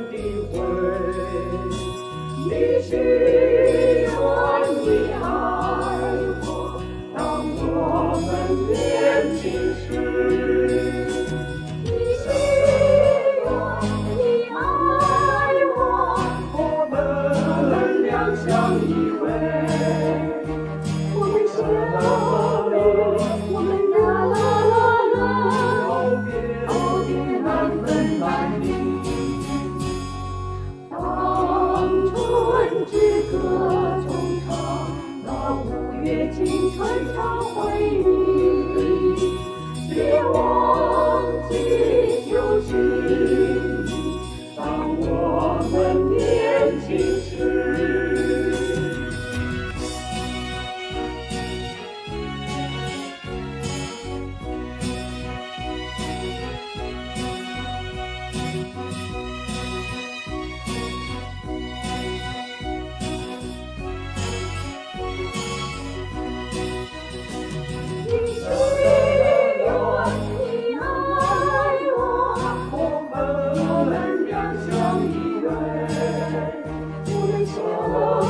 定会。你是愿意爱我，当我们年轻时。你是愿意爱我，我们两相依偎。我们相遇，我们告别难分难离。当春之歌中唱，那五月青春常回忆。别忘记旧情，当我们年轻时。你是愿意爱我，我们两相依偎。我们相